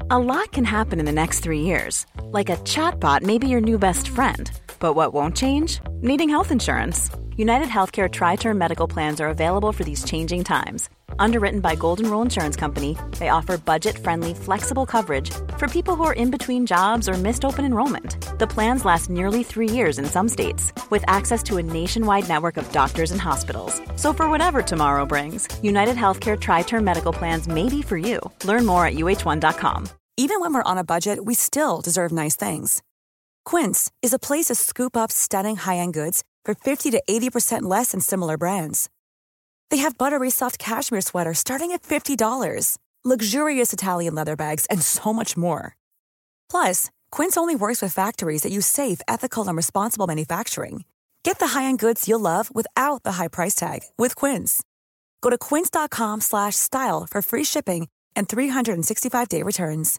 A lot can happen in the next 3 years. Like a chatbot may be your new best friend. But what won't change? Needing health insurance. United Healthcare Tri-Term Medical Plans are available for these changing times. Underwritten by Golden Rule Insurance Company, they offer budget-friendly, flexible coverage for people who are in between jobs or missed open enrollment. The plans last nearly 3 years in some states, with access to a nationwide network of doctors and hospitals. So for whatever tomorrow brings, United Healthcare Tri-Term Medical Plans may be for you. Learn more at uh1.com. Even when we're on a budget, we still deserve nice things. Quince is a place to scoop up stunning high-end goods for 50 to 80% less than similar brands. They have buttery soft cashmere sweaters starting at $50, luxurious Italian leather bags, and so much more. Plus, Quince only works with factories that use safe, ethical, and responsible manufacturing. Get the high-end goods you'll love without the high price tag with Quince. Go to quince.com/style for free shipping and 365-day returns.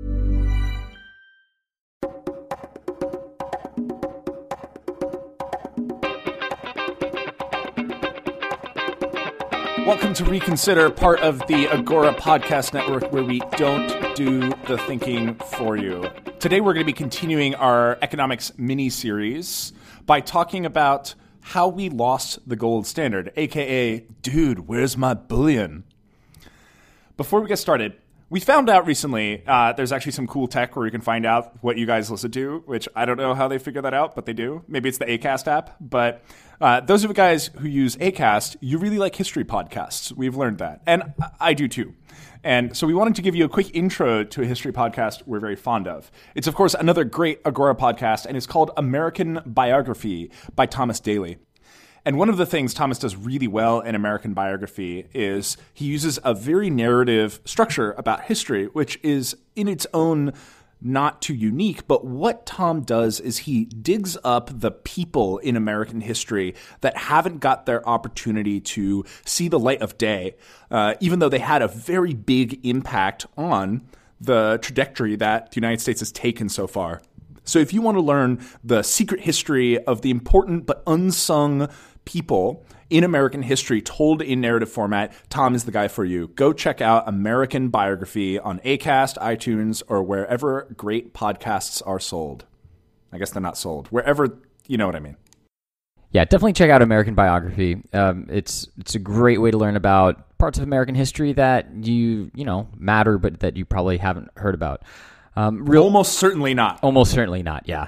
Welcome to Reconsider, part of the Agora Podcast Network, where we don't do the thinking for you. Today we're going to be continuing our economics mini-series by talking about how we lost the gold standard, aka, dude, where's my bullion? Before we get started, we found out recently there's actually some cool tech where you can find out what you guys listen to, which I don't know how they figure that out, but they do. Maybe it's the Acast app. But those of you guys who use Acast, you really like history podcasts. We've learned that. And I do too. And so we wanted to give you a quick intro to a history podcast we're very fond of. It's, of course, another great Agora podcast, and it's called American Biography by Thomas Daly. And one of the things Thomas does really well in American Biography is he uses a very narrative structure about history, which is in its own not too unique. But what Tom does is he digs up the people in American history that haven't got their opportunity to see the light of day, even though they had a very big impact on the trajectory that the United States has taken so far. So if you want to learn the secret history of the important but unsung people in American history told in narrative format, Tom is the guy for you. Go check out American Biography on Acast, iTunes, or wherever great podcasts are sold. I guess they're not sold. Wherever, you know what I mean. Yeah, definitely check out American Biography. It's a great way to learn about parts of American history that you know matter, but that you probably haven't heard about. Almost certainly not. Almost certainly not, yeah.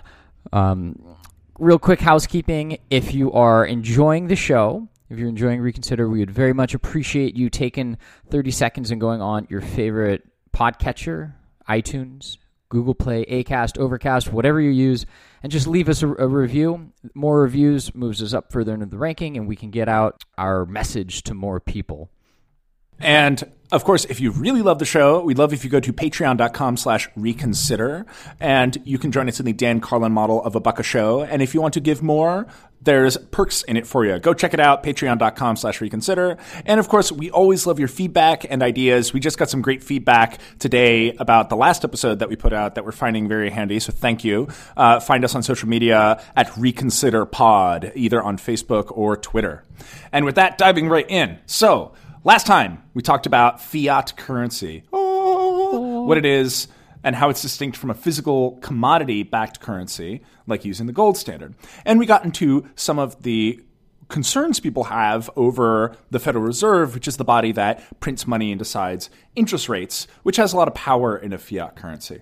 Real quick housekeeping. If you are enjoying the show, if you're enjoying Reconsider, we would very much appreciate you taking 30 seconds and going on your favorite podcatcher, iTunes, Google Play, Acast, Overcast, whatever you use, and just leave us a review. More reviews moves us up further into the ranking, and we can get out our message to more people. And of course, if you really love the show, we'd love if you go to patreon.com/reconsider, and you can join us in the Dan Carlin model of $1 a show. And if you want to give more, there's perks in it for you. Go check it out, patreon.com/reconsider. And of course, we always love your feedback and ideas. We just got some great feedback today about the last episode that we put out that we're finding very handy. So thank you. Find us on social media at Reconsider Pod, either on Facebook or Twitter. And with that, diving right in. So last time, we talked about fiat currency, what it is, and how it's distinct from a physical commodity-backed currency, like using the gold standard. And we got into some of the concerns people have over the Federal Reserve, which is the body that prints money and decides interest rates, which has a lot of power in a fiat currency.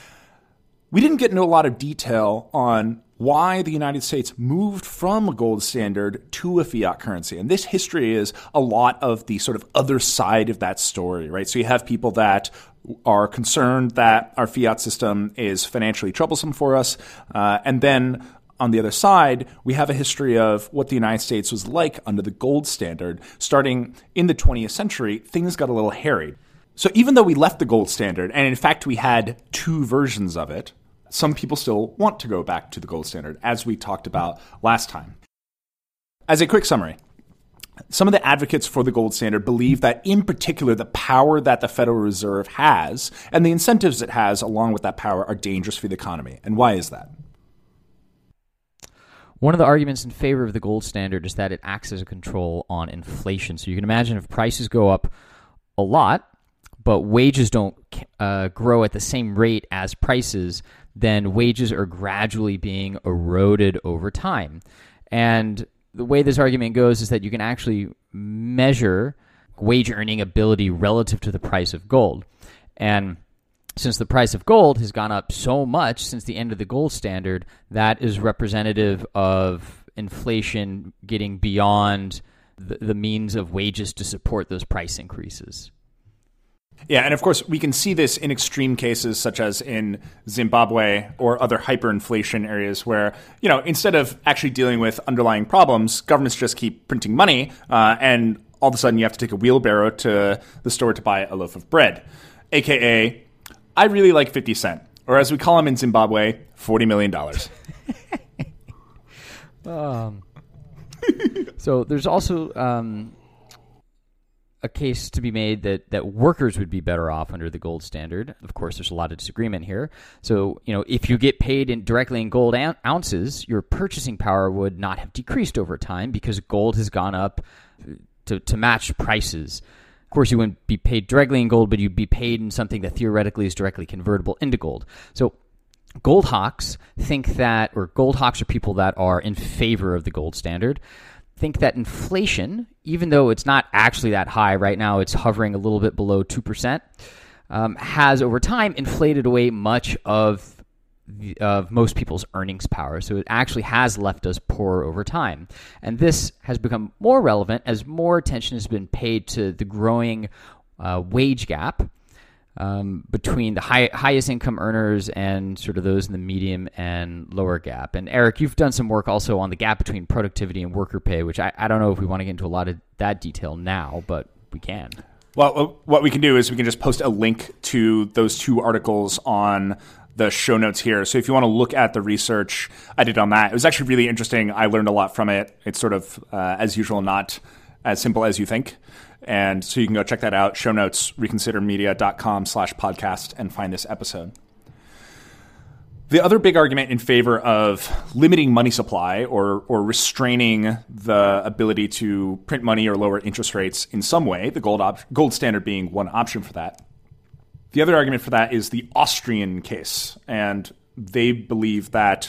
We didn't get into a lot of detail on why the United States moved from a gold standard to a fiat currency. And this history is a lot of the sort of other side of that story, right? So you have people that are concerned that our fiat system is financially troublesome for us. And then on the other side, we have a history of what the United States was like under the gold standard. Starting in the 20th century, things got a little hairy. So even though we left the gold standard, and in fact we had two versions of it, some people still want to go back to the gold standard, as we talked about last time. As a quick summary, some of the advocates for the gold standard believe that, in particular, the power that the Federal Reserve has and the incentives it has along with that power are dangerous for the economy. And why is that? One of the arguments in favor of the gold standard is that it acts as a control on inflation. So you can imagine if prices go up a lot, but wages don't grow at the same rate as prices, then wages are gradually being eroded over time. And the way this argument goes is that you can actually measure wage earning ability relative to the price of gold. And since the price of gold has gone up so much since the end of the gold standard, that is representative of inflation getting beyond the means of wages to support those price increases. Yeah, and of course, we can see this in extreme cases such as in Zimbabwe or other hyperinflation areas where, instead of actually dealing with underlying problems, governments just keep printing money, and all of a sudden you have to take a wheelbarrow to the store to buy a loaf of bread, a.k.a. I really like 50 Cent, or as we call him in Zimbabwe, $40 million. So there's also a case to be made that workers would be better off under the gold standard. Of course, there's a lot of disagreement here. So, if you get paid directly in gold ounces, your purchasing power would not have decreased over time because gold has gone up to match prices. Of course, you wouldn't be paid directly in gold, but you'd be paid in something that theoretically is directly convertible into gold. So gold hawks gold hawks are people that are in favor of the gold standard, think that inflation, even though it's not actually that high right now, it's hovering a little bit below 2%, has over time inflated away much of most people's earnings power. So it actually has left us poorer over time. And this has become more relevant as more attention has been paid to the growing wage gap between the highest income earners and sort of those in the medium and lower gap. And Eric, you've done some work also on the gap between productivity and worker pay, which I don't know if we want to get into a lot of that detail now, but we can. Well, what we can do is we can just post a link to those two articles on the show notes here. So if you want to look at the research I did on that, it was actually really interesting. I learned a lot from it. It's sort of, as usual, not as simple as you think. And so you can go check that out. Show notes, reconsidermedia.com/podcast, and find this episode. The other big argument in favor of limiting money supply or restraining the ability to print money or lower interest rates in some way, the gold standard being one option for that. The other argument for that is the Austrian case. And they believe that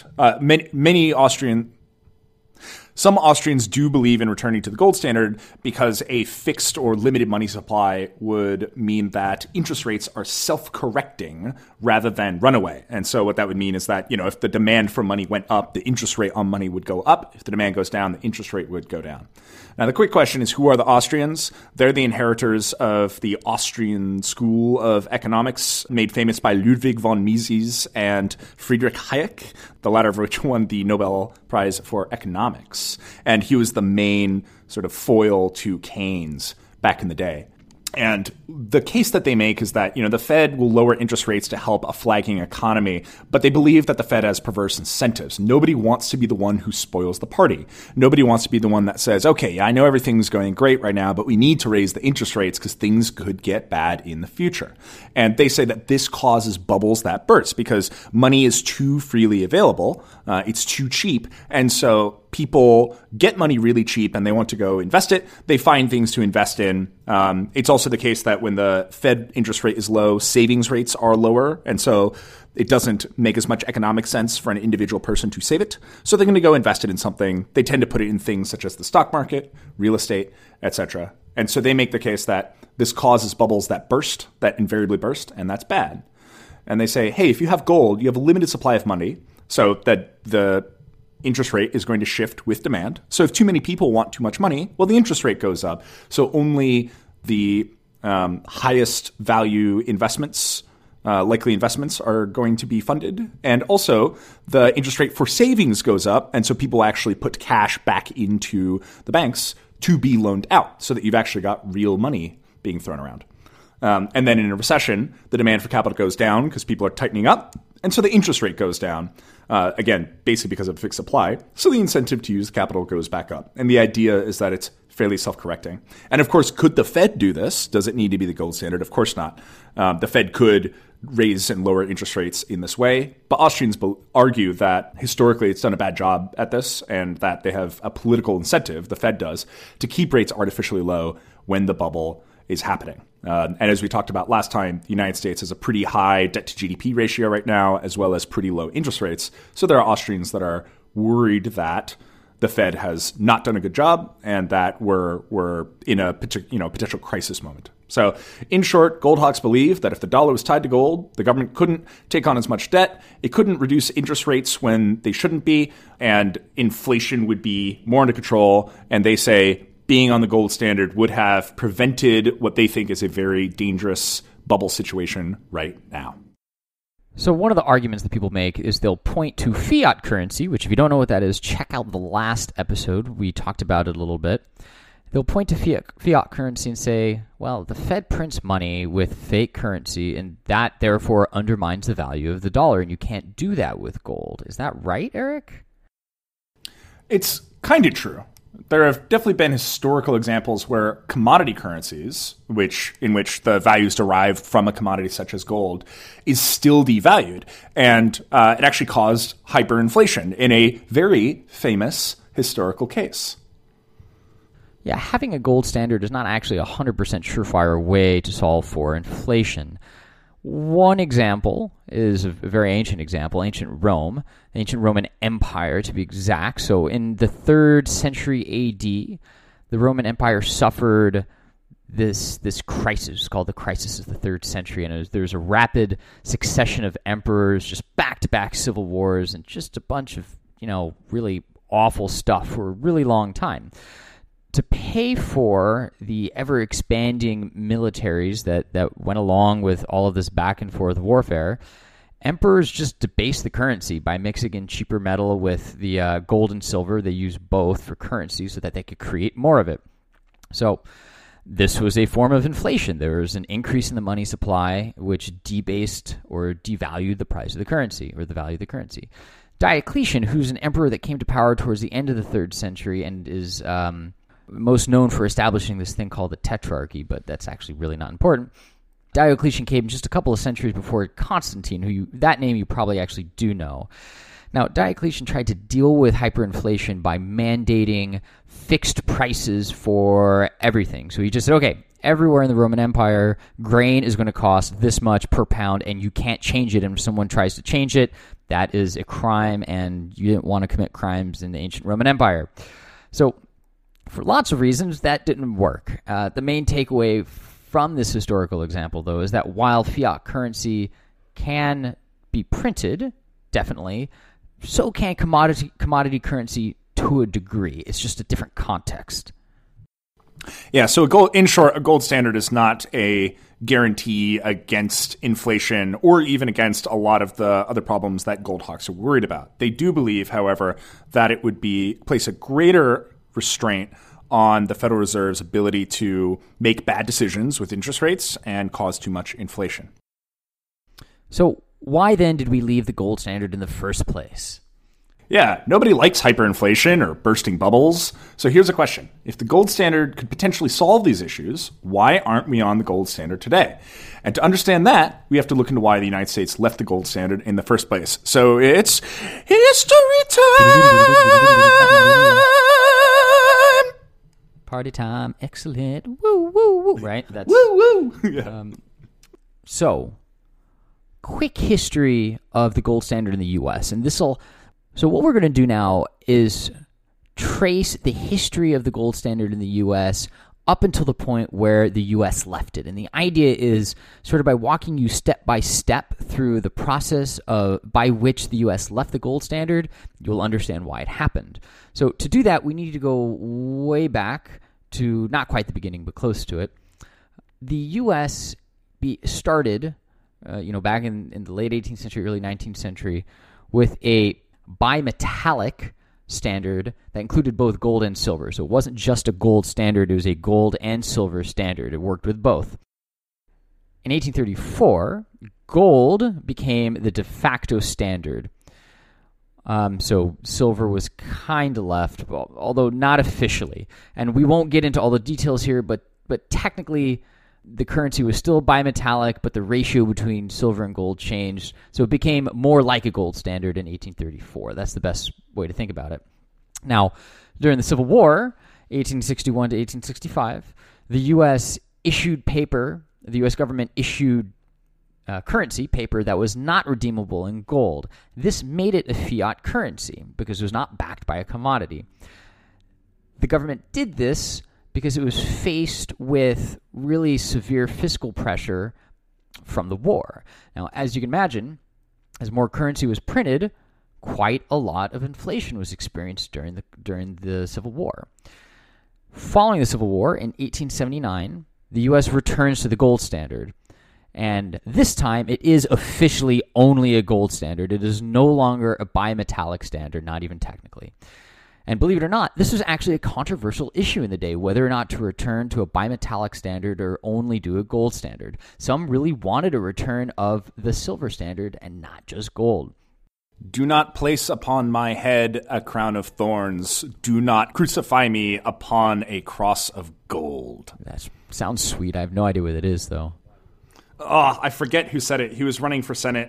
some Austrians do believe in returning to the gold standard because a fixed or limited money supply would mean that interest rates are self-correcting rather than runaway. And so what that would mean is that, if the demand for money went up, the interest rate on money would go up. If the demand goes down, the interest rate would go down. Now, the quick question is, who are the Austrians? They're the inheritors of the Austrian school of economics, made famous by Ludwig von Mises and Friedrich Hayek, the latter of which won the Nobel Prize for Economics. And he was the main sort of foil to Keynes back in the day. And the case that they make is that, the Fed will lower interest rates to help a flagging economy, but they believe that the Fed has perverse incentives. Nobody wants to be the one who spoils the party. Nobody wants to be the one that says, okay, I know everything's going great right now, but we need to raise the interest rates because things could get bad in the future. And they say that this causes bubbles that burst because money is too freely available. It's too cheap. And so people get money really cheap and they want to go invest it. They find things to invest in. It's also the case that when the Fed interest rate is low, savings rates are lower. And so it doesn't make as much economic sense for an individual person to save it. So they're going to go invest it in something. They tend to put it in things such as the stock market, real estate, etc. And so they make the case that this causes bubbles that burst, that invariably burst, and that's bad. And they say, hey, if you have gold, you have a limited supply of money, so that the interest rate is going to shift with demand. So if too many people want too much money, well, the interest rate goes up. So only the highest value investments, likely investments, are going to be funded. And also the interest rate for savings goes up. And so people actually put cash back into the banks to be loaned out so that you've actually got real money being thrown around. And then in a recession, the demand for capital goes down because people are tightening up. And so the interest rate goes down, again, basically because of fixed supply. So the incentive to use capital goes back up. And the idea is that it's fairly self-correcting. And of course, could the Fed do this? Does it need to be the gold standard? Of course not. The Fed could raise and lower interest rates in this way. But Austrians argue that historically it's done a bad job at this and that they have a political incentive, the Fed does, to keep rates artificially low when the bubble is happening. And as we talked about last time, the United States has a pretty high debt to GDP ratio right now, as well as pretty low interest rates. So there are Austrians that are worried that the Fed has not done a good job and that we're in a potential crisis moment. So in short, Goldhawks believe that if the dollar was tied to gold, the government couldn't take on as much debt, it couldn't reduce interest rates when they shouldn't be, and inflation would be more under control. And they say being on the gold standard would have prevented what they think is a very dangerous bubble situation right now. So one of the arguments that people make is they'll point to fiat currency, which if you don't know what that is, check out the last episode. We talked about it a little bit. They'll point to fiat currency and say, well, the Fed prints money with fake currency, and that therefore undermines the value of the dollar, and you can't do that with gold. Is that right, Eric? It's kind of true. There have definitely been historical examples where commodity currencies, in which the value is derived from a commodity such as gold, is still devalued. And it actually caused hyperinflation in a very famous historical case. Yeah, having a gold standard is not actually a 100% surefire way to solve for inflation. One example is a very ancient example, ancient Rome, the ancient Roman Empire to be exact. So in the 3rd century AD, the Roman Empire suffered this crisis called the crisis of the 3rd century. And there was a rapid succession of emperors, just back-to-back civil wars, and just a bunch of, really awful stuff for a really long time. To pay for the ever-expanding militaries that went along with all of this back-and-forth warfare, emperors just debased the currency by mixing in cheaper metal with the gold and silver. They used both for currency so that they could create more of it. So this was a form of inflation. There was an increase in the money supply, which debased or devalued the price of the currency, or the value of the currency. Diocletian, who's an emperor that came to power towards the end of the 3rd century and is most known for establishing this thing called the Tetrarchy, but that's actually really not important. Diocletian came just a couple of centuries before Constantine, that name you probably actually do know. Now, Diocletian tried to deal with hyperinflation by mandating fixed prices for everything. So he just said, okay, everywhere in the Roman Empire, grain is going to cost this much per pound, and you can't change it. And if someone tries to change it, that is a crime, and you didn't want to commit crimes in the ancient Roman Empire. So for lots of reasons, that didn't work. The main takeaway from this historical example, though, is that while fiat currency can be printed, definitely, so can commodity currency to a degree. It's just a different context. Yeah, so in short, a gold standard is not a guarantee against inflation or even against a lot of the other problems that Goldhawks are worried about. They do believe, however, that it would place a greater restraint on the Federal Reserve's ability to make bad decisions with interest rates and cause too much inflation. So why then did we leave the gold standard in the first place? Yeah, nobody likes hyperinflation or bursting bubbles. So here's a question. If the gold standard could potentially solve these issues, why aren't we on the gold standard today? And to understand that, we have to look into why the United States left the gold standard in the first place. So it's history time! Party time, excellent, woo, woo, woo, right? That's woo, woo! Yeah. So, quick history of the gold standard in the U.S. So what we're going to do now is trace the history of the gold standard in the U.S. up until the point where the U.S. left it. And the idea is sort of by walking you step by step through the process by which the U.S. left the gold standard, you'll understand why it happened. So to do that, we need to go way back to not quite the beginning, but close to it. The U.S. started, back in the late 18th century, early 19th century, with a bimetallic standard that included both gold and silver. So it wasn't just a gold standard, it was a gold and silver standard. It worked with both. In 1834, gold became the de facto standard. So silver was kind of left, although not officially. And we won't get into all the details here, but technically the currency was still bimetallic, but the ratio between silver and gold changed. So it became more like a gold standard in 1834. That's the best way to think about it. Now, during the Civil War, 1861 to 1865, the U.S. issued paper the U.S. government issued currency, paper that was not redeemable in gold. This made it a fiat currency because it was not backed by a commodity. The government did this because it was faced with really severe fiscal pressure from the war. Now, as you can imagine, as more currency was printed, quite a lot of inflation was experienced during the Civil War. Following the Civil War, in 1879, the U.S. returns to the gold standard. And this time, it is officially only a gold standard. It is no longer a bimetallic standard, not even technically. And believe it or not, this was actually a controversial issue in the day, whether or not to return to a bimetallic standard or only do a gold standard. Some really wanted a return of the silver standard and not just gold. Do not place upon my head a crown of thorns. Do not crucify me upon a cross of gold. That sounds sweet. I have no idea what it is, though. Oh, I forget who said it. He was running for Senate.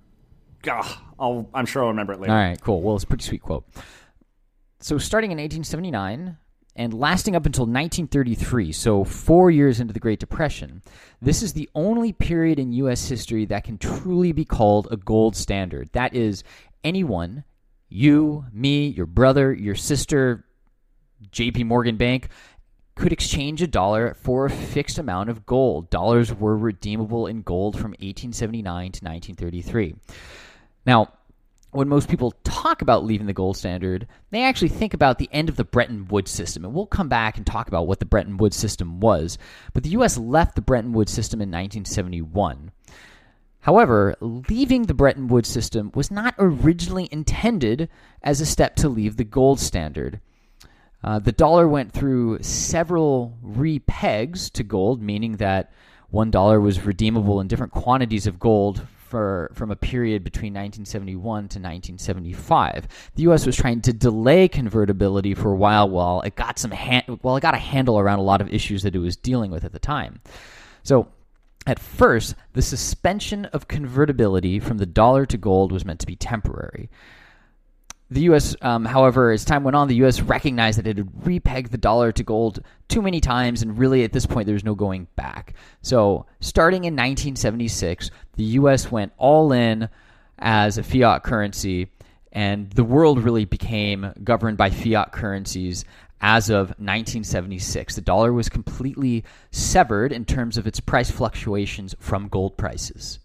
I'm sure I'll remember it later. All right, cool. Well, it's a pretty sweet quote. So starting in 1879 and lasting up until 1933, so 4 years into the Great Depression, this is the only period in U.S. history that can truly be called a gold standard. That is, anyone, you, me, your brother, your sister, J.P. Morgan Bank, could exchange a dollar for a fixed amount of gold. Dollars were redeemable in gold from 1879 to 1933. Now, when most people talk about leaving the gold standard, they actually think about the end of the Bretton Woods system. And we'll come back and talk about what the Bretton Woods system was. But the U.S. left the Bretton Woods system in 1971. However, leaving the Bretton Woods system was not originally intended as a step to leave the gold standard. The dollar went through several repegs to gold, meaning that $1 was redeemable in different quantities of gold from a period between 1971 to 1975. The U.S. was trying to delay convertibility for a while it got a handle around a lot of issues that it was dealing with at the time. So at first, the suspension of convertibility from the dollar to gold was meant to be temporary. The U.S., however, as time went on, the U.S. recognized that it had repegged the dollar to gold too many times, and really at this point, there's no going back. So starting in 1976, the U.S. went all in as a fiat currency, and the world really became governed by fiat currencies as of 1976. The dollar was completely severed in terms of its price fluctuations from gold prices.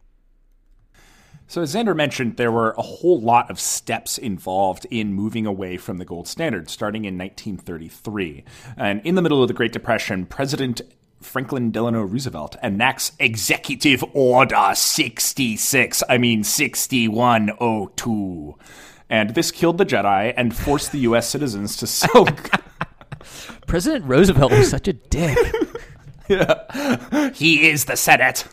So as Xander mentioned, there were a whole lot of steps involved in moving away from the gold standard, starting in 1933. And in the middle of the Great Depression, President Franklin Delano Roosevelt enacts Executive Order 6102. And this killed the Jedi and forced the U.S. citizens to sell... President Roosevelt was such a dick. Yeah. He is the Senate.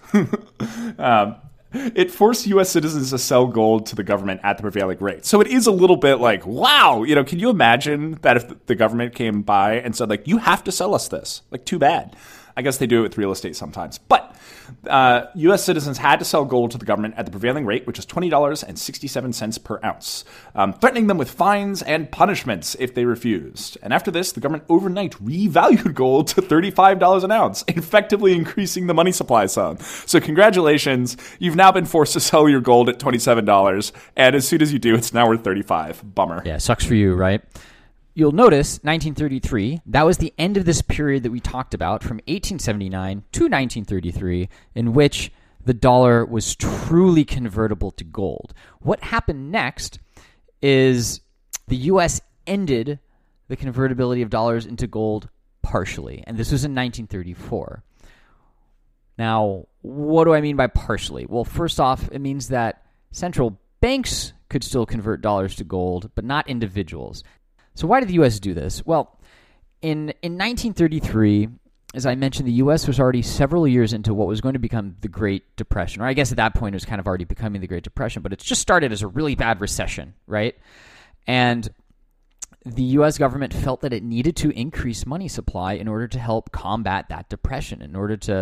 It forced U.S. citizens to sell gold to the government at the prevailing rate. So it is a little bit like, wow, can you imagine that if the government came by and said, you have to sell us this? Too bad. I guess they do it with real estate sometimes. But U.S. citizens had to sell gold to the government at the prevailing rate, which is $20.67 per ounce, threatening them with fines and punishments if they refused. And after this, the government overnight revalued gold to $35 an ounce, effectively increasing the money supply some. So congratulations, you've now been forced to sell your gold at $27, and as soon as you do, it's now worth $35. Bummer. Yeah, sucks for you, right? You'll notice 1933, that was the end of this period that we talked about from 1879 to 1933, in which the dollar was truly convertible to gold. What happened next is the U.S. ended the convertibility of dollars into gold partially, and this was in 1934. Now, what do I mean by partially? Well, first off, it means that central banks could still convert dollars to gold, but not individuals. So why did the U.S. do this? Well, in 1933, as I mentioned, the U.S. was already several years into what was going to become the Great Depression. Or I guess at that point it was kind of already becoming the Great Depression, but it's just started as a really bad recession, right? And the U.S. government felt that it needed to increase money supply in order to help combat that depression, in order to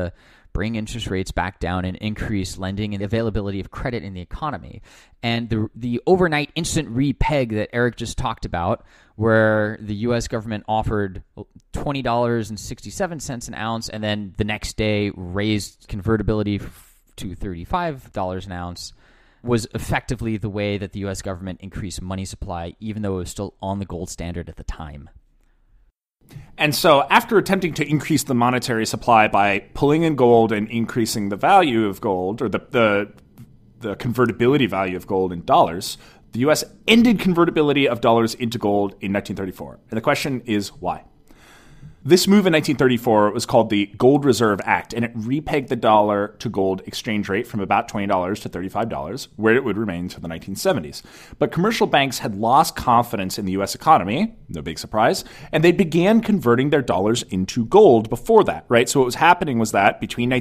bring interest rates back down and increase lending and the availability of credit in the economy. And the overnight instant repeg that Eric just talked about, where the U.S. government offered $20.67 an ounce and then the next day raised convertibility to $35 an ounce, was effectively the way that the U.S. government increased money supply, even though it was still on the gold standard at the time. And so after attempting to increase the monetary supply by pulling in gold and increasing the value of gold, or the convertibility value of gold in dollars, the U.S. ended convertibility of dollars into gold in 1934. And the question is why? This move in 1934 was called the Gold Reserve Act, and it repegged the dollar to gold exchange rate from about $20 to $35, where it would remain until the 1970s. But commercial banks had lost confidence in the U.S. economy, no big surprise, and they began converting their dollars into gold before that, right? So what was happening was that between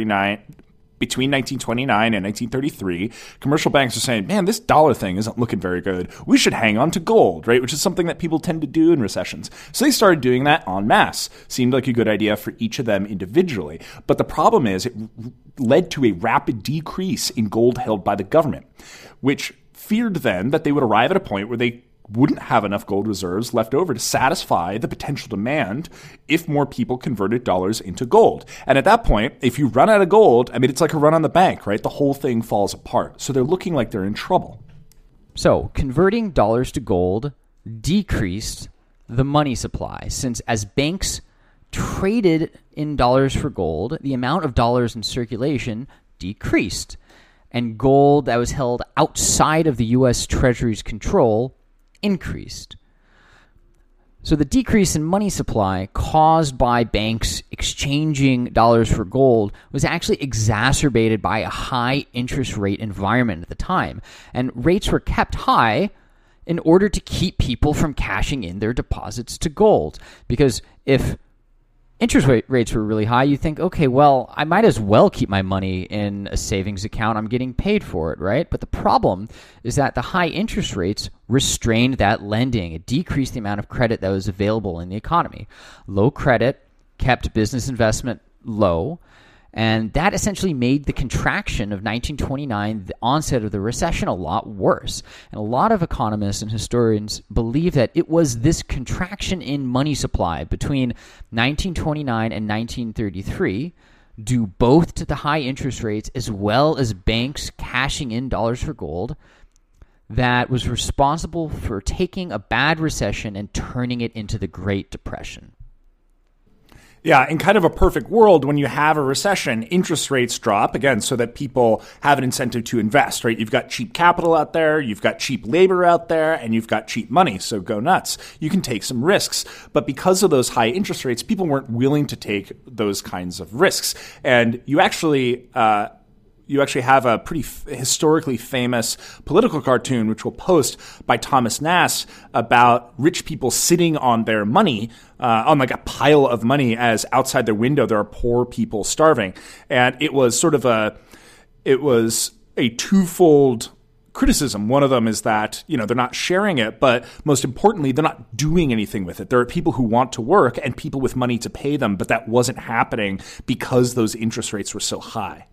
1929 and 1933, commercial banks are saying, man, this dollar thing isn't looking very good. We should hang on to gold, right? Which is something that people tend to do in recessions. So they started doing that en masse. Seemed like a good idea for each of them individually. But the problem is it led to a rapid decrease in gold held by the government, which feared then that they would arrive at a point where they wouldn't have enough gold reserves left over to satisfy the potential demand if more people converted dollars into gold. And at that point, if you run out of gold, I mean, it's like a run on the bank, right? The whole thing falls apart. So they're looking like they're in trouble. So converting dollars to gold decreased the money supply, since as banks traded in dollars for gold, the amount of dollars in circulation decreased. And gold that was held outside of the U.S. Treasury's control increased. So the decrease in money supply caused by banks exchanging dollars for gold was actually exacerbated by a high interest rate environment at the time. And rates were kept high in order to keep people from cashing in their deposits to gold. Because if interest rates were really high, you think, okay, well, I might as well keep my money in a savings account. I'm getting paid for it, right? But the problem is that the high interest rates restrained that lending. It decreased the amount of credit that was available in the economy. Low credit kept business investment low, and that essentially made the contraction of 1929, the onset of the recession, a lot worse. And a lot of economists and historians believe that it was this contraction in money supply between 1929 and 1933, due both to the high interest rates as well as banks cashing in dollars for gold, that was responsible for taking a bad recession and turning it into the Great Depression. Yeah, in kind of a perfect world, when you have a recession, interest rates drop, again, so that people have an incentive to invest, right? You've got cheap capital out there, you've got cheap labor out there, and you've got cheap money, so go nuts. You can take some risks. But because of those high interest rates, people weren't willing to take those kinds of risks. And you actually have a pretty historically famous political cartoon, which we'll post, by Thomas Nass, about rich people sitting on their money, on like a pile of money, as outside their window there are poor people starving. And it was a twofold criticism. One of them is that, they're not sharing it, but most importantly, they're not doing anything with it. There are people who want to work and people with money to pay them, but that wasn't happening because those interest rates were so high.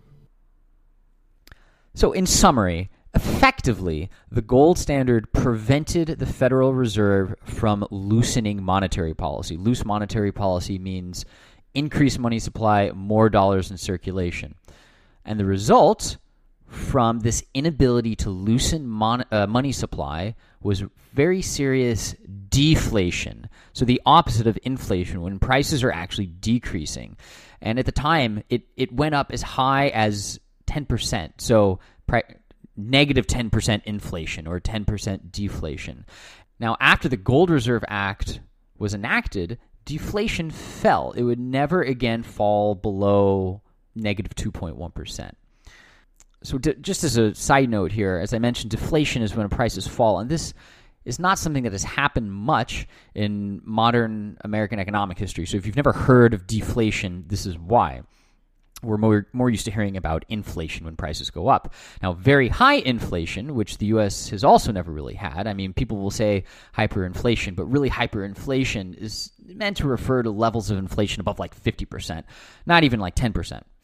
So in summary, effectively, the gold standard prevented the Federal Reserve from loosening monetary policy. Loose monetary policy means increased money supply, more dollars in circulation. And the result from this inability to loosen money supply was very serious deflation. So the opposite of inflation, when prices are actually decreasing. And at the time, it went up as high as 10%. So negative 10% inflation or 10% deflation. Now, after the Gold Reserve Act was enacted, deflation fell. It would never again fall below negative 2.1%. So just as a side note here, as I mentioned, deflation is when prices fall. And this is not something that has happened much in modern American economic history. So if you've never heard of deflation, this is why. We're more used to hearing about inflation when prices go up. Now, very high inflation, which the U.S. has also never really had. I mean, people will say hyperinflation, but really hyperinflation is meant to refer to levels of inflation above like 50%, not even like 10%,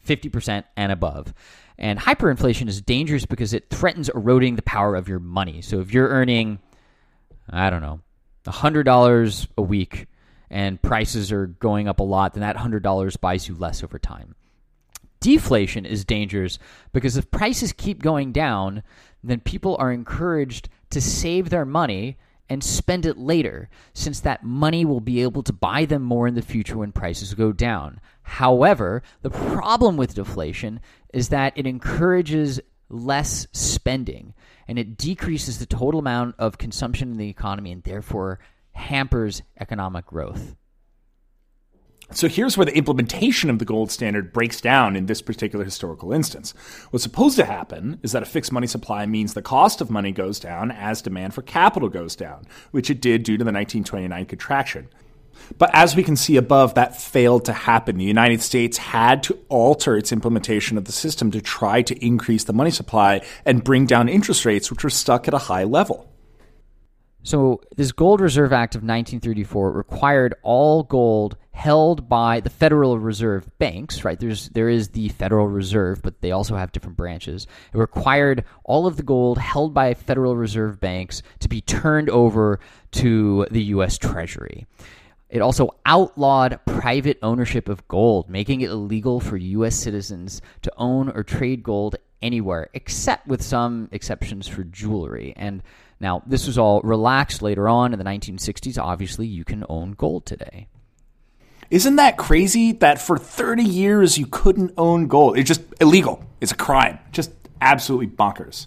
50% and above. And hyperinflation is dangerous because it threatens eroding the power of your money. So if you're earning, I don't know, $100 a week and prices are going up a lot, then that $100 buys you less over time. Deflation is dangerous because if prices keep going down, then people are encouraged to save their money and spend it later, since that money will be able to buy them more in the future when prices go down. However, the problem with deflation is that it encourages less spending, and it decreases the total amount of consumption in the economy and therefore hampers economic growth. So here's where the implementation of the gold standard breaks down in this particular historical instance. What's supposed to happen is that a fixed money supply means the cost of money goes down as demand for capital goes down, which it did due to the 1929 contraction. But as we can see above, that failed to happen. The United States had to alter its implementation of the system to try to increase the money supply and bring down interest rates, which were stuck at a high level. So this Gold Reserve Act of 1934 required all gold held by the Federal Reserve banks, right? There is the Federal Reserve, but they also have different branches. It required all of the gold held by Federal Reserve banks to be turned over to the U.S. Treasury. It also outlawed private ownership of gold, making it illegal for U.S. citizens to own or trade gold anywhere, except with some exceptions for jewelry. And now, this was all relaxed later on in the 1960s. Obviously, you can own gold today. Isn't that crazy that for 30 years you couldn't own gold? It's just illegal. It's a crime. Just absolutely bonkers.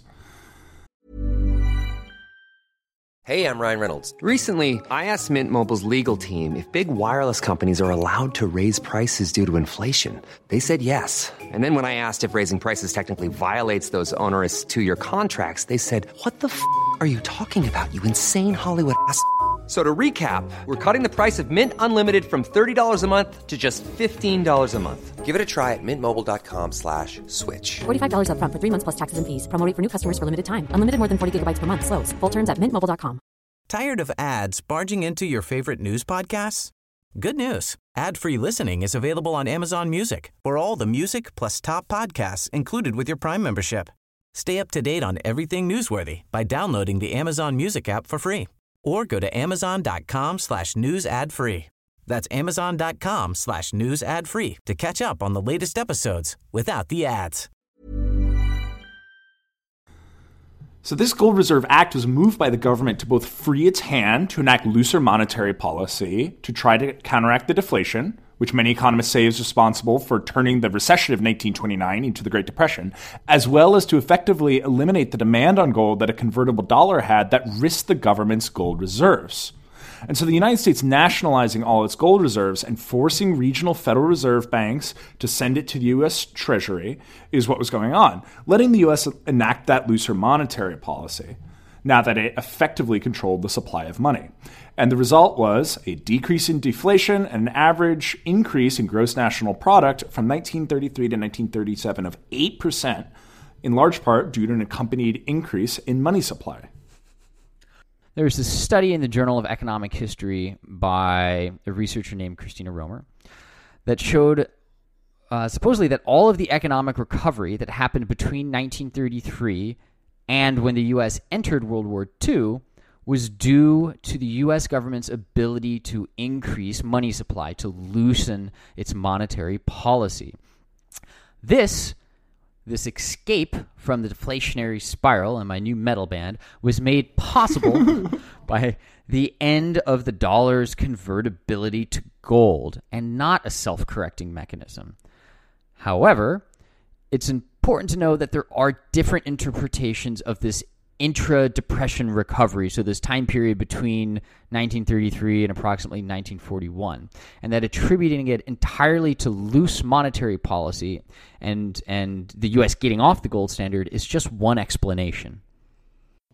Hey, I'm Ryan Reynolds. Recently, I asked Mint Mobile's legal team if big wireless companies are allowed to raise prices due to inflation. They said yes. And then when I asked if raising prices technically violates those onerous 2-year contracts, they said, "What the f*** are you talking about, you insane Hollywood ass?" So to recap, we're cutting the price of Mint Unlimited from $30 a month to just $15 a month. Give it a try at mintmobile.com/switch. $45 up front for 3 months plus taxes and fees. Promo rate for new customers for limited time. Unlimited more than 40 gigabytes per month. Slows full terms at mintmobile.com. Tired of ads barging into your favorite news podcasts? Good news. Ad-free listening is available on Amazon Music for all the music plus top podcasts included with your Prime membership. Stay up to date on everything newsworthy by downloading the Amazon Music app for free. Or go to amazon.com/news ad free. That's amazon.com/news ad free to catch up on the latest episodes without the ads. So this Gold Reserve Act was moved by the government to both free its hand to enact looser monetary policy to try to counteract the deflation, which many economists say is responsible for turning the recession of 1929 into the Great Depression, as well as to effectively eliminate the demand on gold that a convertible dollar had that risked the government's gold reserves. And so the United States nationalizing all its gold reserves and forcing regional Federal Reserve banks to send it to the U.S. Treasury is what was going on, letting the U.S. enact that looser monetary policy, now that it effectively controlled the supply of money. And the result was a decrease in deflation and an average increase in gross national product from 1933 to 1937 of 8%, in large part due to an accompanied increase in money supply. There's this study in the Journal of Economic History by a researcher named Christina Romer that showed supposedly that all of the economic recovery that happened between 1933 and when the U.S. entered World War II was due to the U.S. government's ability to increase money supply, to loosen its monetary policy. This escape from the deflationary spiral and my new metal band was made possible by the end of the dollar's convertibility to gold and not a self-correcting mechanism. However, it's important to know that there are different interpretations of this intra-depression recovery, so this time period between 1933 and approximately 1941, and that attributing it entirely to loose monetary policy and the U.S. getting off the gold standard is just one explanation.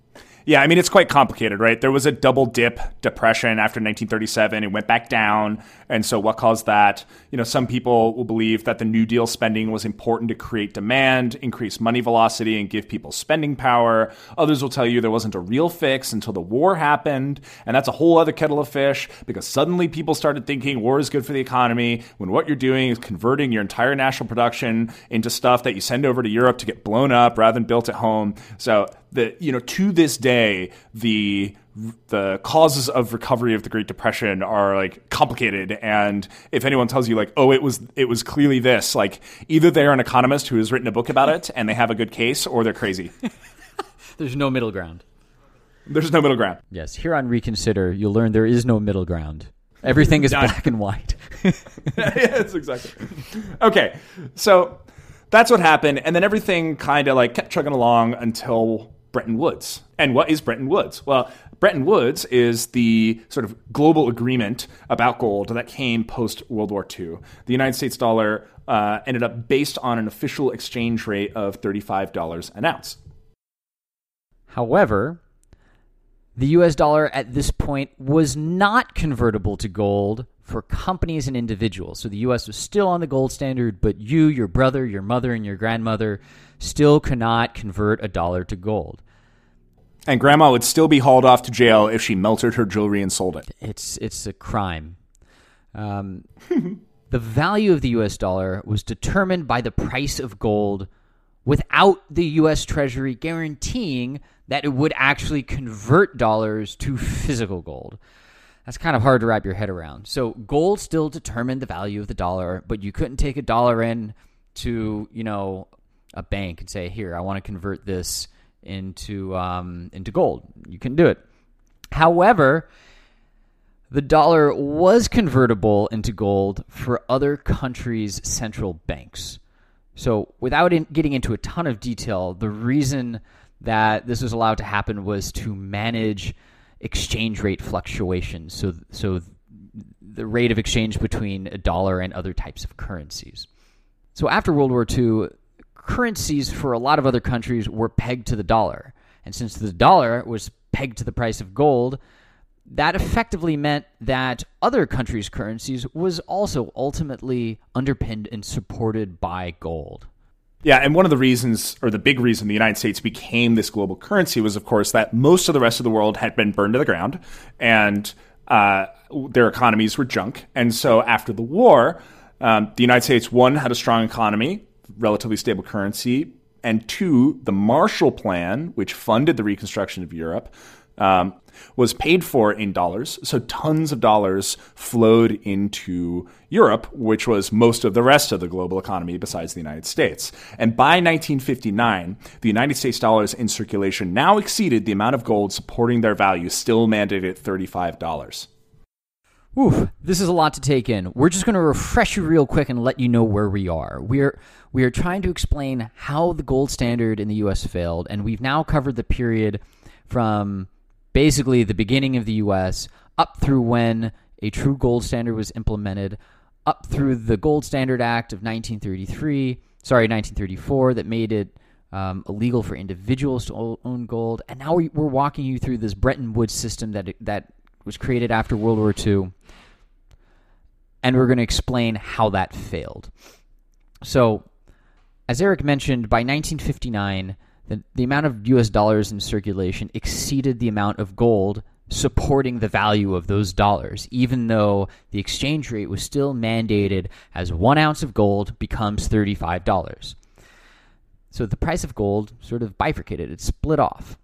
Yeah, I mean, it's quite complicated, right? There was a double dip depression after 1937. It went back down. And so what caused that? Some people will believe that the New Deal spending was important to create demand, increase money velocity, and give people spending power. Others will tell you there wasn't a real fix until the war happened. And that's a whole other kettle of fish, because suddenly people started thinking war is good for the economy when what you're doing is converting your entire national production into stuff that you send over to Europe to get blown up rather than built at home. So to this day, the causes of recovery of the Great Depression are like complicated. And if anyone tells you like, oh, it was clearly this, like either they're an economist who has written a book about it and they have a good case, or they're crazy. There's no middle ground. There's no middle ground. Yes. Here on Reconsider, you'll learn there is no middle ground. Everything is black and white. Yes, exactly. Okay. So that's what happened. And then everything kind of like kept chugging along until Bretton Woods. And what is Bretton Woods? Well, Bretton Woods is the sort of global agreement about gold that came post-World War II. The United States dollar ended up based on an official exchange rate of $35 an ounce. However, the U.S. dollar at this point was not convertible to gold for companies and individuals. So the U.S. was still on the gold standard, but you, your brother, your mother, and your grandmother still cannot convert a dollar to gold. And grandma would still be hauled off to jail if she melted her jewelry and sold it. It's a crime. The value of the U.S. dollar was determined by the price of gold without the U.S. Treasury guaranteeing that it would actually convert dollars to physical gold. That's kind of hard to wrap your head around. So gold still determined the value of the dollar, but you couldn't take a dollar in to, a bank and say, here, I want to convert this into gold. You couldn't do it. However, the dollar was convertible into gold for other countries' central banks. So without getting into a ton of detail, the reason that this was allowed to happen was to manage exchange rate fluctuations. So the rate of exchange between a dollar and other types of currencies. So after World War II, currencies for a lot of other countries were pegged to the dollar. And since the dollar was pegged to the price of gold, that effectively meant that other countries' currencies was also ultimately underpinned and supported by gold. Yeah, and one of the reasons, or the big reason the United States became this global currency was, of course, that most of the rest of the world had been burned to the ground, and their economies were junk. And so after the war, the United States, one, had a strong economy, relatively stable currency, and two, the Marshall Plan, which funded the reconstruction of Europe, was paid for in dollars. So tons of dollars flowed into Europe, which was most of the rest of the global economy besides the United States. And by 1959, the United States dollars in circulation now exceeded the amount of gold supporting their value, still mandated at $35. Oof, this is a lot to take in. We're just going to refresh you real quick and let you know where we are. We are trying to explain how the gold standard in the U.S. failed, and we've now covered the period from basically the beginning of the U.S. up through when a true gold standard was implemented, up through the Gold Standard Act of 1934, that made it illegal for individuals to own gold. And now we're walking you through this Bretton Woods system that was created after World War II. And we're going to explain how that failed. So, as Eric mentioned, by 1959, the amount of U.S. dollars in circulation exceeded the amount of gold supporting the value of those dollars, even though the exchange rate was still mandated as 1 ounce of gold becomes $35. So the price of gold sort of bifurcated. It split off.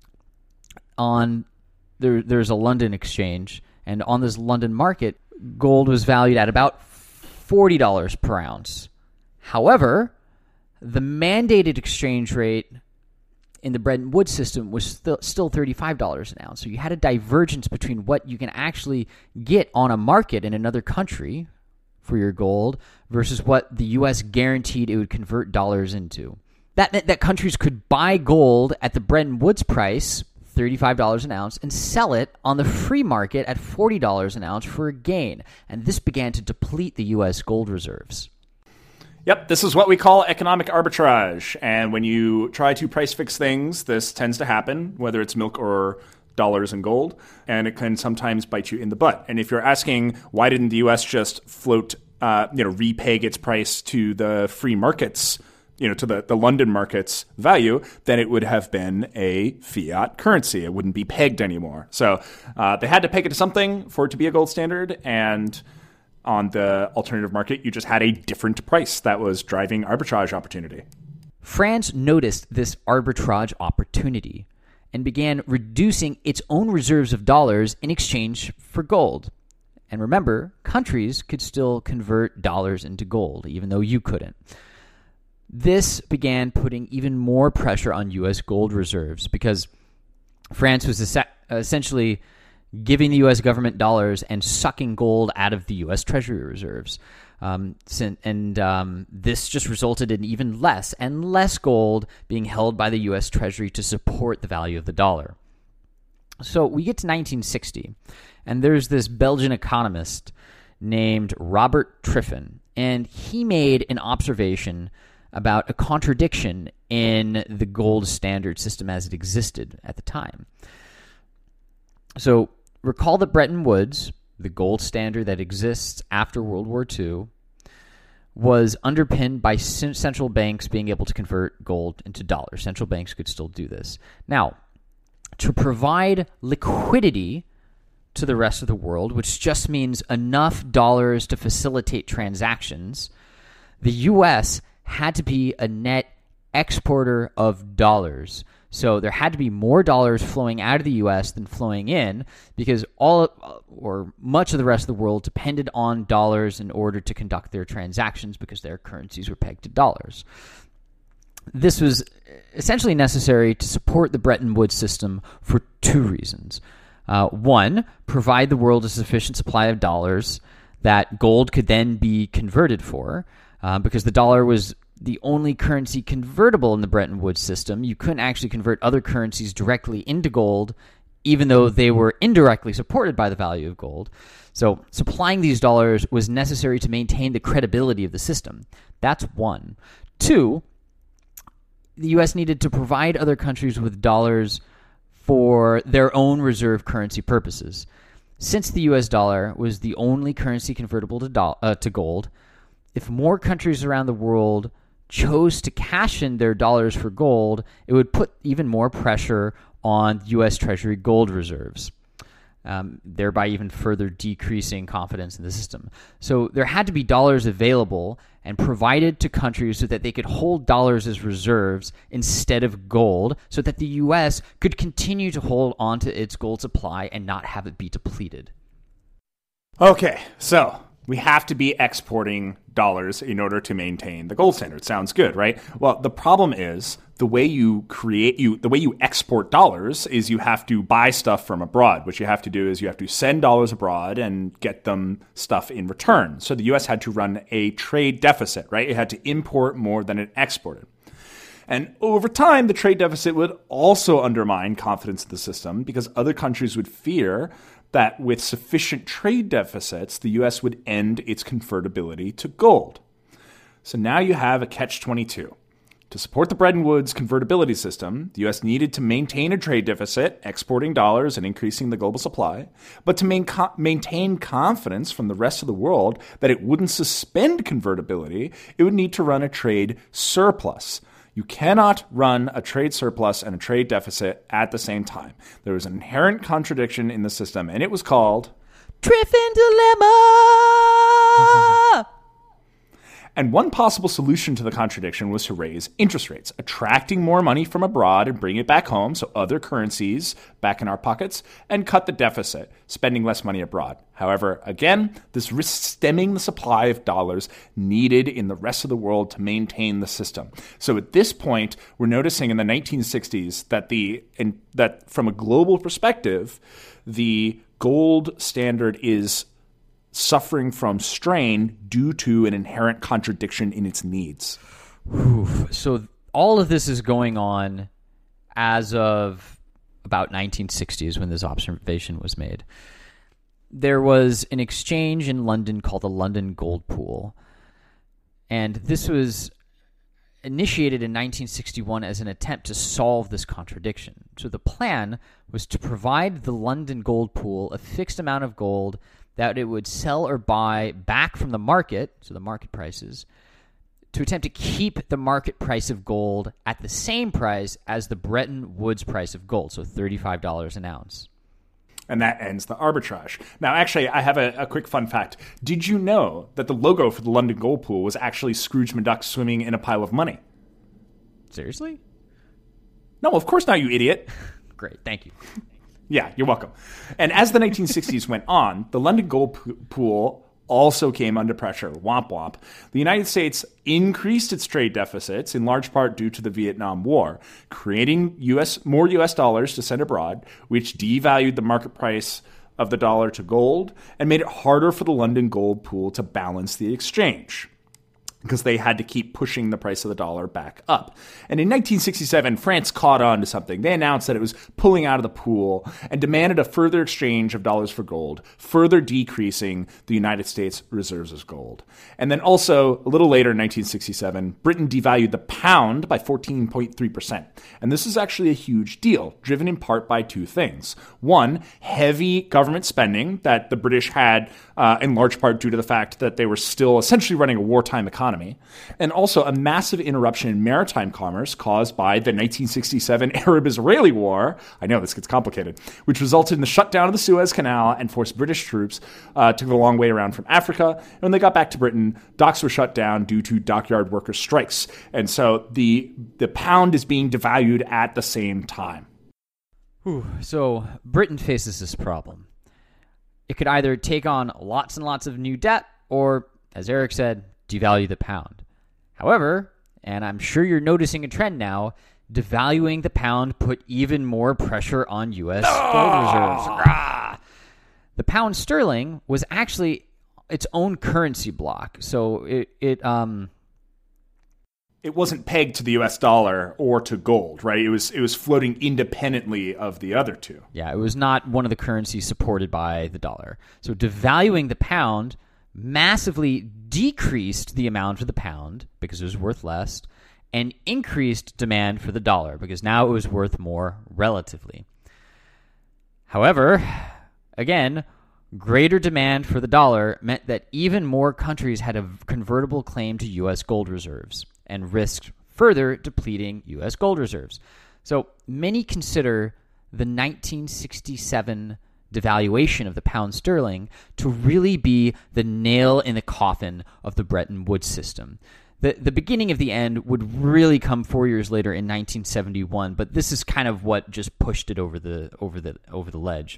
There's a London exchange, and on this London market, gold was valued at about $40 per ounce. However, the mandated exchange rate in the Bretton Woods system was still $35 an ounce. So you had a divergence between what you can actually get on a market in another country for your gold versus what the U.S. guaranteed it would convert dollars into. That meant that countries could buy gold at the Bretton Woods price, $35 an ounce, and sell it on the free market at $40 an ounce for a gain. And this began to deplete the U.S. gold reserves. Yep, this is what we call economic arbitrage. And when you try to price fix things, this tends to happen, whether it's milk or dollars and gold, and it can sometimes bite you in the butt. And if you're asking why didn't the U.S. just float, repeg its price to the free markets, to the London market's value, then it would have been a fiat currency. It wouldn't be pegged anymore. So they had to peg it to something for it to be a gold standard, and on the alternative market, you just had a different price that was driving arbitrage opportunity. France noticed this arbitrage opportunity and began reducing its own reserves of dollars in exchange for gold. And remember, countries could still convert dollars into gold, even though you couldn't. This began putting even more pressure on U.S. gold reserves because France was essentially giving the U.S. government dollars and sucking gold out of the U.S. Treasury reserves. This just resulted in even less and less gold being held by the U.S. Treasury to support the value of the dollar. So we get to 1960, and there's this Belgian economist named Robert Triffin, and he made an observation about a contradiction in the gold standard system as it existed at the time. So recall that Bretton Woods, the gold standard that exists after World War II, was underpinned by central banks being able to convert gold into dollars. Central banks could still do this. Now, to provide liquidity to the rest of the world, which just means enough dollars to facilitate transactions, the U.S. had to be a net exporter of dollars. So there had to be more dollars flowing out of the U.S. than flowing in because much of the rest of the world depended on dollars in order to conduct their transactions because their currencies were pegged to dollars. This was essentially necessary to support the Bretton Woods system for two reasons. One, provide the world a sufficient supply of dollars that gold could then be converted for, because the dollar was the only currency convertible in the Bretton Woods system. You couldn't actually convert other currencies directly into gold, even though they were indirectly supported by the value of gold. So supplying these dollars was necessary to maintain the credibility of the system. That's one. Two, the U.S. needed to provide other countries with dollars for their own reserve currency purposes. Since the U.S. dollar was the only currency convertible to gold, if more countries around the world chose to cash in their dollars for gold, it would put even more pressure on U.S. Treasury gold reserves, thereby even further decreasing confidence in the system. So there had to be dollars available and provided to countries so that they could hold dollars as reserves instead of gold, so that the U.S. could continue to hold on to its gold supply and not have it be depleted. Okay, so we have to be exporting dollars in order to maintain the gold standard. Sounds good, right? Well, the problem is the way you export dollars is you have to buy stuff from abroad. What you have to do is you have to send dollars abroad and get them stuff in return. So the U.S. had to run a trade deficit, right? It had to import more than it exported. And over time, the trade deficit would also undermine confidence in the system because other countries would fear that with sufficient trade deficits, the U.S. would end its convertibility to gold. So now you have a catch-22. To support the Bretton Woods convertibility system, the U.S. needed to maintain a trade deficit, exporting dollars and increasing the global supply, but to maintain confidence from the rest of the world that it wouldn't suspend convertibility, it would need to run a trade surplus. You cannot run a trade surplus and a trade deficit at the same time. There was an inherent contradiction in the system, and it was called Triffin Dilemma! And one possible solution to the contradiction was to raise interest rates, attracting more money from abroad and bring it back home, so other currencies back in our pockets, and cut the deficit, spending less money abroad. However, again, this risks stemming the supply of dollars needed in the rest of the world to maintain the system. So at this point, we're noticing in the 1960s that from a global perspective, the gold standard is suffering from strain due to an inherent contradiction in its needs. So all of this is going on as of about 1960s when this observation was made. There was an exchange in London called the London Gold Pool. And this was initiated in 1961 as an attempt to solve this contradiction. So the plan was to provide the London Gold Pool a fixed amount of gold that it would sell or buy back from the market, so the market prices, to attempt to keep the market price of gold at the same price as the Bretton Woods price of gold, so $35 an ounce. And that ends the arbitrage. Now, actually, I have a quick fun fact. Did you know that the logo for the London Gold Pool was actually Scrooge McDuck swimming in a pile of money? Seriously? No, of course not, you idiot. Great, thank you. Yeah, you're welcome. And as the 1960s went on, the London Gold Pool also came under pressure. Womp womp. The United States increased its trade deficits, in large part due to the Vietnam War, creating more U.S. dollars to send abroad, which devalued the market price of the dollar to gold and made it harder for the London Gold Pool to balance the exchange, because they had to keep pushing the price of the dollar back up. And in 1967, France caught on to something. They announced that it was pulling out of the pool and demanded a further exchange of dollars for gold, further decreasing the United States reserves as gold. And then also, a little later in 1967, Britain devalued the pound by 14.3%. And this is actually a huge deal, driven in part by two things. One, heavy government spending that the British had, in large part due to the fact that they were still essentially running a wartime economy, and also a massive interruption in maritime commerce caused by the 1967 Arab-Israeli War. I know this gets complicated, which resulted in the shutdown of the Suez Canal and forced British troops to go a long way around from Africa. And when they got back to Britain, docks were shut down due to dockyard workers' strikes. And so the pound is being devalued at the same time. So Britain faces this problem. It could either take on lots and lots of new debt or, as Eric said, devalue the pound. However, and I'm sure you're noticing a trend now, devaluing the pound put even more pressure on U.S. gold reserves. The pound sterling was actually its own currency block. So it wasn't pegged to the U.S. dollar or to gold, right? It was floating independently of the other two. Yeah, it was not one of the currencies supported by the dollar. So devaluing the pound massively decreased the amount of the pound because it was worth less, and increased demand for the dollar because now it was worth more relatively. However, again, greater demand for the dollar meant that even more countries had a convertible claim to U.S. gold reserves and risked further depleting U.S. gold reserves. So many consider the 1967 devaluation of the pound sterling to really be the nail in the coffin of the Bretton Woods system. The beginning of the end would really come 4 years later in 1971, but this is kind of what just pushed it over the ledge.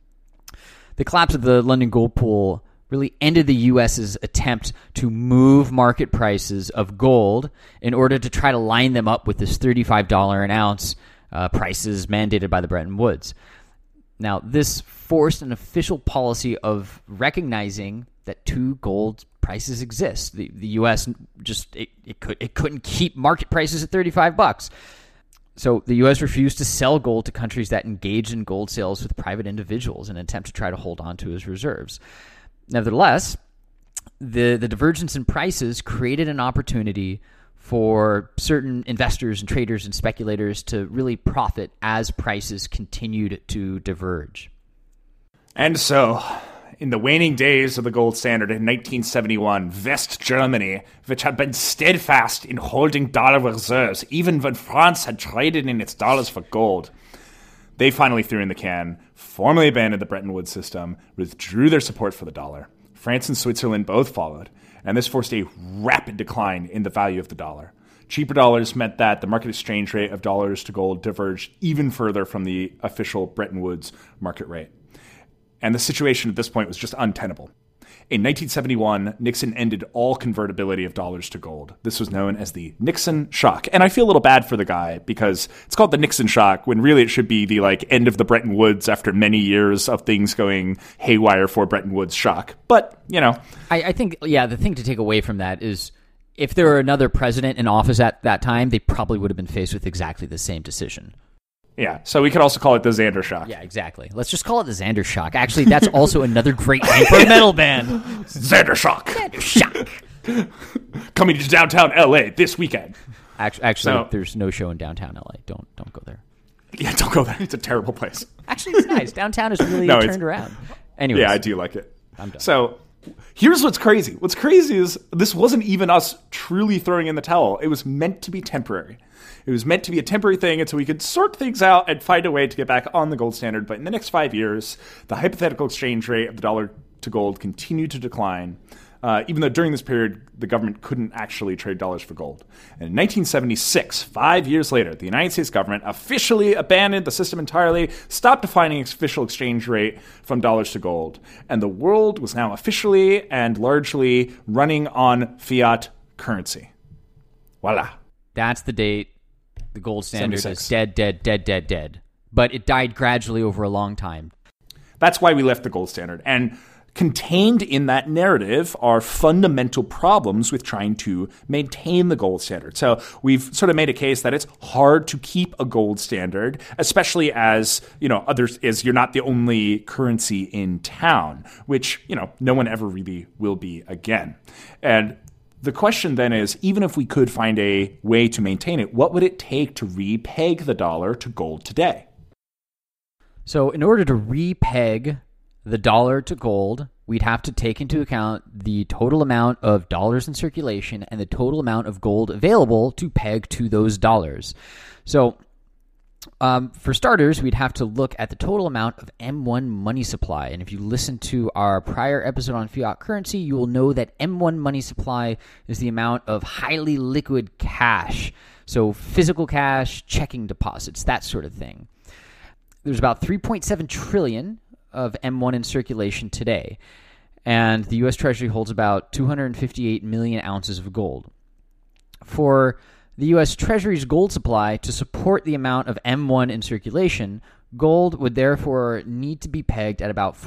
The collapse of the London Gold Pool really ended the U.S.'s attempt to move market prices of gold in order to try to line them up with this $35 an ounce prices mandated by the Bretton Woods. Now, this forced an official policy of recognizing that two gold prices exist. The U.S. just it couldn't keep market prices at $35. So the U.S. refused to sell gold to countries that engaged in gold sales with private individuals in an attempt to try to hold on to its reserves. Nevertheless, the divergence in prices created an opportunity for certain investors and traders and speculators to really profit as prices continued to diverge. And so, in the waning days of the gold standard in 1971, West Germany, which had been steadfast in holding dollar reserves, even when France had traded in its dollars for gold, they finally threw in the can, formally abandoned the Bretton Woods system, withdrew their support for the dollar. France and Switzerland both followed, and this forced a rapid decline in the value of the dollar. Cheaper dollars meant that the market exchange rate of dollars to gold diverged even further from the official Bretton Woods market rate. And the situation at this point was just untenable. In 1971, Nixon ended all convertibility of dollars to gold. This was known as the Nixon shock. And I feel a little bad for the guy because it's called the Nixon shock when really it should be the end of the Bretton Woods after many years of things going haywire for Bretton Woods shock. But, I think, the thing to take away from that is if there were another president in office at that time, they probably would have been faced with exactly the same decision. Yeah, so we could also call it the Xander shock. Yeah, exactly. Let's just call it the Xander shock. Actually, that's also another great name for a metal band. Xander shock. Xander shock. Coming to downtown LA this weekend. Actually, there's no show in downtown LA. Don't go there. Yeah, don't go there. It's a terrible place. Actually, it's nice. Downtown is really turned around. Anyways, yeah, I do like it. I'm done. So here's what's crazy. What's crazy is this wasn't even us truly throwing in the towel. It was meant to be temporary. It was meant to be a temporary thing until we could sort things out and find a way to get back on the gold standard. But in the next 5 years, the hypothetical exchange rate of the dollar to gold continued to decline, even though during this period, the government couldn't actually trade dollars for gold. And in 1976, 5 years later, the United States government officially abandoned the system entirely, stopped defining its official exchange rate from dollars to gold. And the world was now officially and largely running on fiat currency. Voila. That's the date. The gold standard 76. is dead. But it died gradually over a long time. That's why we left the gold standard. And contained in that narrative are fundamental problems with trying to maintain the gold standard. So we've sort of made a case that it's hard to keep a gold standard, especially as, you're not the only currency in town, which, no one ever really will be again. And the question then is, even if we could find a way to maintain it, what would it take to repeg the dollar to gold today? So in order to repeg the dollar to gold, we'd have to take into account the total amount of dollars in circulation and the total amount of gold available to peg to those dollars. So for starters, we'd have to look at the total amount of M1 money supply. And if you listen to our prior episode on fiat currency, you will know that M1 money supply is the amount of highly liquid cash. So physical cash, checking deposits, that sort of thing. There's about 3.7 trillion of M1 in circulation today. And the U.S. Treasury holds about 258 million ounces of gold. For the U.S. Treasury's gold supply to support the amount of M1 in circulation, gold would therefore need to be pegged at about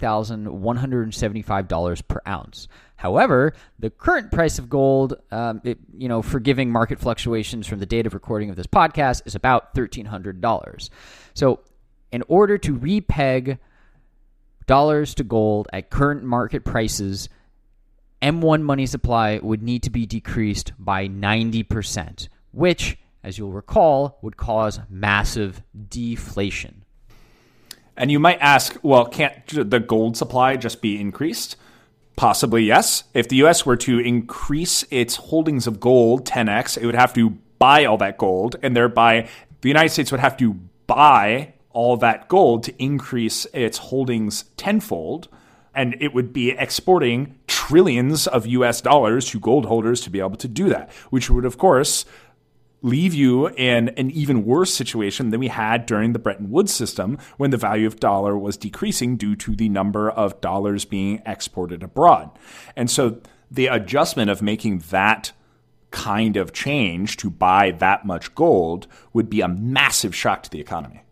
$14,175 per ounce. However, the current price of gold, forgiving market fluctuations from the date of recording of this podcast, is about $1,300. So in order to repeg dollars to gold at current market prices, M1 money supply would need to be decreased by 90%, which, as you'll recall, would cause massive deflation. And you might ask, well, can't the gold supply just be increased? Possibly, yes. If the U.S. were to increase its holdings of gold 10x, it would have to buy all that gold, and thereby the United States would have to buy all that gold to increase its holdings tenfold. And it would be exporting trillions of U.S. dollars to gold holders to be able to do that, which would, of course, leave you in an even worse situation than we had during the Bretton Woods system when the value of dollar was decreasing due to the number of dollars being exported abroad. And so the adjustment of making that kind of change to buy that much gold would be a massive shock to the economy.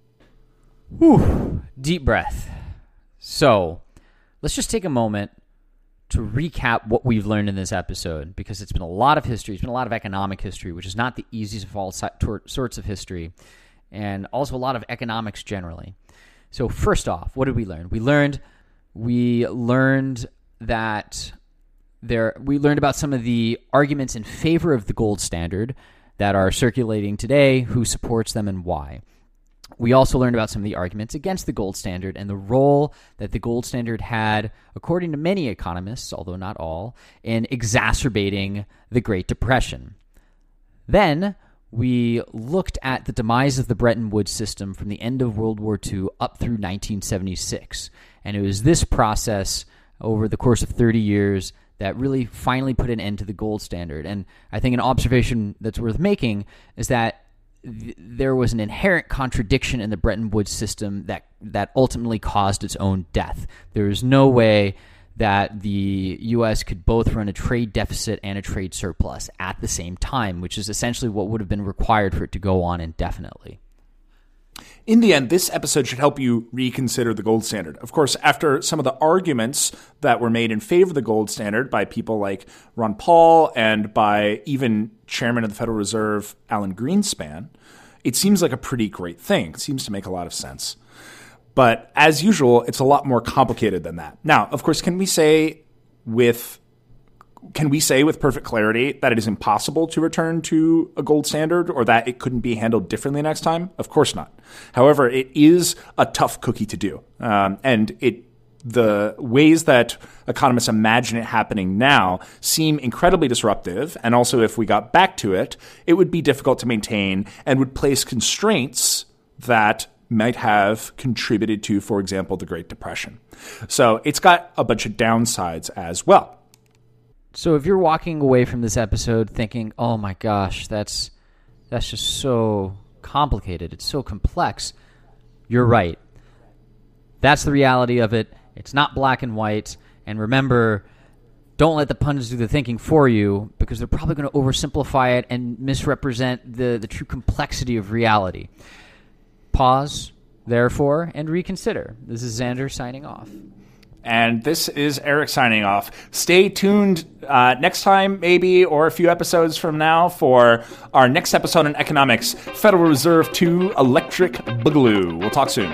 Whew. Deep breath. So let's just take a moment to recap what we've learned in this episode, because it's been a lot of history. It's been a lot of economic history, which is not the easiest of all sorts of history, and also a lot of economics generally. So first off, what did we learn? We learned that we learned about some of the arguments in favor of the gold standard that are circulating today, who supports them and why. We also learned about some of the arguments against the gold standard and the role that the gold standard had, according to many economists, although not all, in exacerbating the Great Depression. Then we looked at the demise of the Bretton Woods system from the end of World War II up through 1976. And it was this process over the course of 30 years that really finally put an end to the gold standard. And I think an observation that's worth making is that there was an inherent contradiction in the Bretton Woods system that ultimately caused its own death. There is no way that the U.S. could both run a trade deficit and a trade surplus at the same time, which is essentially what would have been required for it to go on indefinitely. In the end, this episode should help you reconsider the gold standard. Of course, after some of the arguments that were made in favor of the gold standard by people like Ron Paul and by even Chairman of the Federal Reserve, Alan Greenspan, it seems like a pretty great thing. It seems to make a lot of sense. But as usual, it's a lot more complicated than that. Now, of course, can we say with can we say with perfect clarity that it is impossible to return to a gold standard or that it couldn't be handled differently next time? Of course not. However, it is a tough cookie to do. And the ways that economists imagine it happening now seem incredibly disruptive. And also, if we got back to it, it would be difficult to maintain and would place constraints that might have contributed to, for example, the Great Depression. So it's got a bunch of downsides as well. So if you're walking away from this episode thinking, oh my gosh, that's just so complicated, it's so complex, you're right. That's the reality of it. It's not black and white. And remember, don't let the pundits do the thinking for you, because they're probably going to oversimplify it and misrepresent the true complexity of reality. Pause, therefore, and reconsider. This is Xander signing off. And this is Eric signing off. Stay tuned next time, maybe, or a few episodes from now for our next episode on economics, Federal Reserve 2 Electric Boogaloo. We'll talk soon.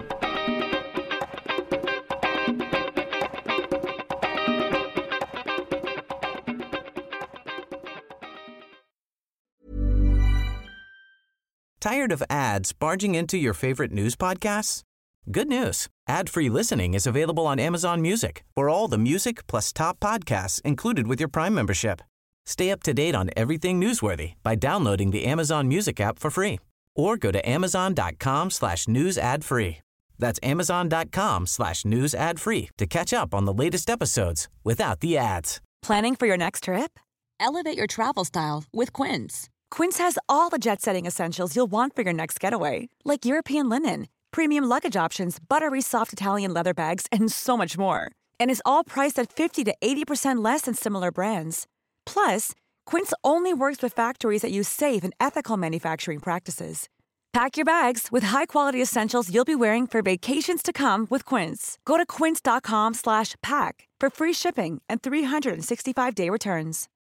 Tired of ads barging into your favorite news podcasts? Good news. Ad-free listening is available on Amazon Music for all the music plus top podcasts included with your Prime membership. Stay up to date on everything newsworthy by downloading the Amazon Music app for free or go to amazon.com/news ad free. That's amazon.com/news ad free to catch up on the latest episodes without the ads. Planning for your next trip? Elevate your travel style with Quince. Quince has all the jet-setting essentials you'll want for your next getaway, like European linen, premium luggage options, buttery soft Italian leather bags, and so much more. And is all priced at 50 to 80% less than similar brands. Plus, Quince only works with factories that use safe and ethical manufacturing practices. Pack your bags with high-quality essentials you'll be wearing for vacations to come with Quince. Go to quince.com/pack for free shipping and 365-day returns.